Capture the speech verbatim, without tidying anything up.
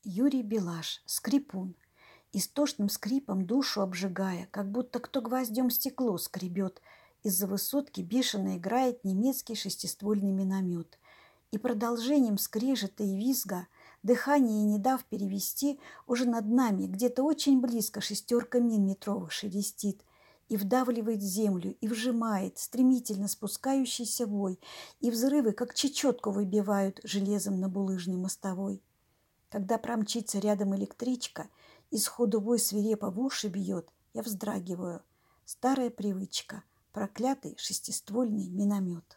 Юрий Белаш, скрипун, истошным скрипом душу обжигая, как будто кто гвоздем стекло скребет. Из-за высотки бешено играет немецкий шестиствольный миномет. И продолжением скрежета и визга, дыхание не дав перевести, уже над нами, где-то очень близко, шестерка мин метровых шелестит и вдавливает в землю, и вжимает стремительно спускающийся вой, и взрывы, как чечетку, выбивают железом на булыжной мостовой. Когда промчится рядом электричка и сходу вой свирепо в уши бьет, я вздрагиваю. Старая привычка. Проклятый шестиствольный миномет.